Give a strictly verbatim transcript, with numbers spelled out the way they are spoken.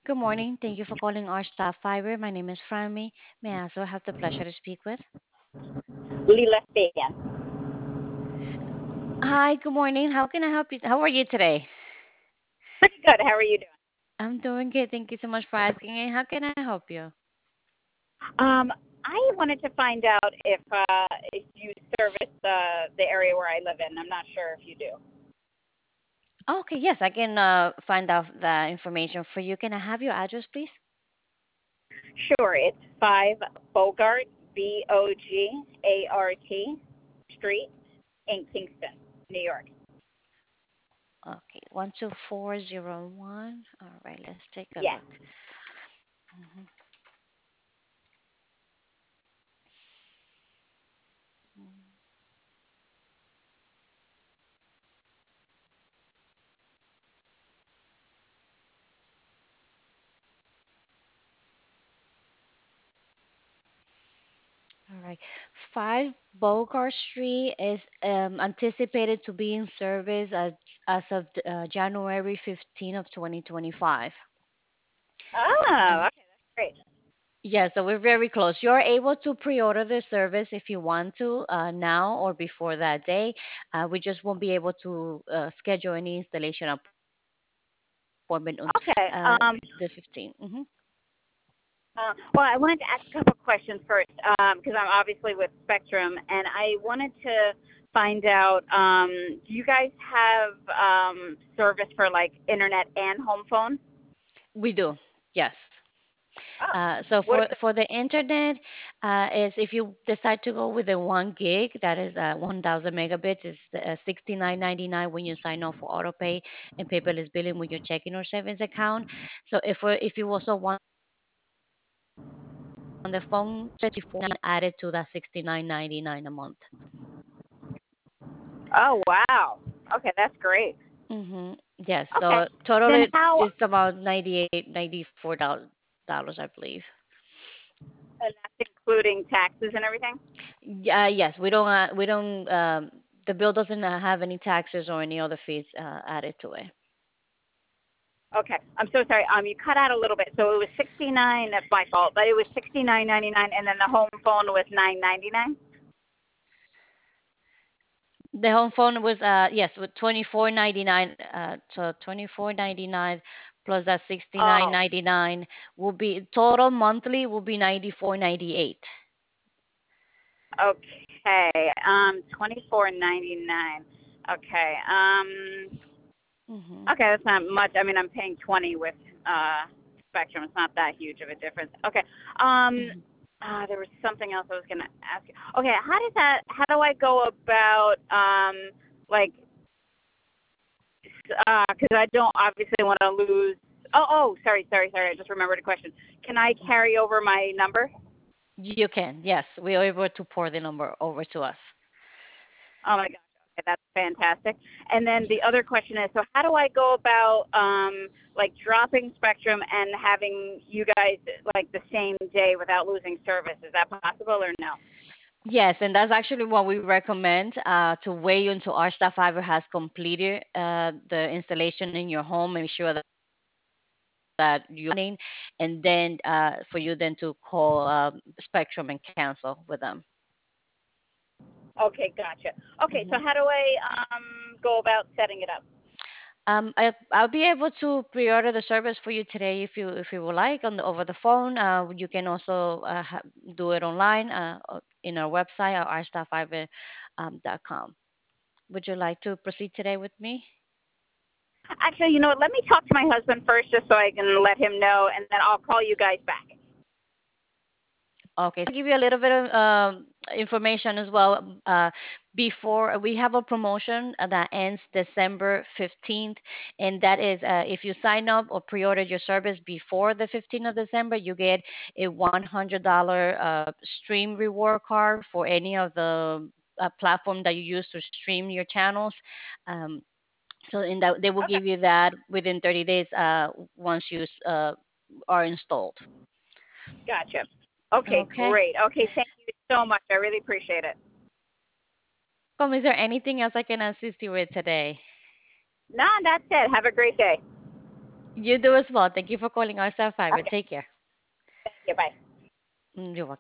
Good morning. Thank you for calling our staff fiber. My name is Franmy. May I also have the pleasure to speak with? Leela Fagan. Hi, good morning. How can I help you? How are you today? Pretty good. How are you doing? I'm doing good. Thank you so much for asking. And how can I help you? Um, I wanted to find out if uh, if you service the the area where I live in. I'm not sure if you do. Okay, yes, I can uh, find out the information for you. Can I have your address, please? Sure, it's five Bogart B O G A R T Street in Kingston, New York. Okay, one two four zero one. All right, let's take a Yes. look. Mhm. All right, five Bogart Street is um, anticipated to be in service as, as of uh, January fifteenth of twenty twenty-five. Oh, okay, that's great. Yeah, so we're very close. You're able to pre-order the service if you want to uh, now or before that day. Uh, we just won't be able to uh, schedule any installation appointment until uh, Okay. the Um, fifteenth. Mm-hmm. Uh, well, I wanted to ask a couple questions first because I'm obviously with Spectrum, and I wanted to find out: um, do you guys have um, service for like internet and home phone? We do, yes. Oh, Uh, so what for about? for the internet, uh, is if you decide to go with the one gig, that is uh, one thousand megabits, is uh, sixty nine ninety nine when you sign up for autopay and paperless billing with your checking or savings account. So if we if you also want the phone, twenty-four added to that sixty nine ninety nine a month. Oh, wow. Okay, that's great. Mm-hmm. Yes. Okay, So total then it how? is about ninety eight, ninety four dollars dollars, I believe. And that's including taxes and everything. Yeah, yes, we don't, uh, we don't, um, the bill doesn't uh, have any taxes or any other fees uh, added to it. Okay, I'm so sorry. Um, you cut out a little bit, so it was sixty nine. That's my fault, but it was sixty nine ninety nine, and then the home phone was nine ninety nine. The home phone was, uh, yes, with twenty four ninety nine, uh, so twenty four ninety nine plus that sixty nine Oh, ninety nine will be total monthly will be ninety four ninety eight. okay. Um, twenty four ninety nine. Okay. Um, Mm-hmm. okay, that's not much. I mean, I'm paying twenty with uh Spectrum. It's not that huge of a difference. Okay. Um, Hmm. uh, there was something else I was gonna ask you. Okay, how does that? How do I go about um like uh 'cause I don't obviously want to lose. Oh, oh, sorry, sorry, sorry. I just remembered a question. Can I carry over my number? You can, yes, we are able to pour the number over to us. Oh my gosh, okay, that's fantastic. And then the other question is, so how do I go about um, like dropping Spectrum and having you guys like the same day without losing service? Is that possible or no? Yes, and that's actually what we recommend uh, to wait until our staff fiber has completed uh, the installation in your home. Make sure that that you're running, and then uh, for you then to call um, Spectrum and cancel with them. Okay, gotcha. Okay, so Hmm. how do I um, go about setting it up? Um, I, I'll be able to pre-order the service for you today if you if you would like on the, over the phone. Uh, you can also uh, ha- do it online uh, uh, in our website at our staff fiber dot com. Would you like to proceed today with me? Actually, you know what? Let me talk to my husband first, just so I can let him know, and then I'll call you guys back. Okay, so I'll give you a little bit of um, information as well. Uh, before we have a promotion uh, that ends December fifteenth, and that is uh, if you sign up or pre-order your service before the fifteenth of December, you get a one hundred dollars uh, stream reward card for any of the uh, platform that you use to stream your channels. Um, so in that they will Okay, give you that within thirty days uh, once you uh, are installed. gotcha. Okay, Okay. great. Okay, thank you so much. I really appreciate it. You're welcome. Is there anything else I can assist you with today? No, that's it. Have a great day. You do as well. Thank you for calling our Star Fiber. Okay, Take care. thank you. Bye. Mm, you're welcome.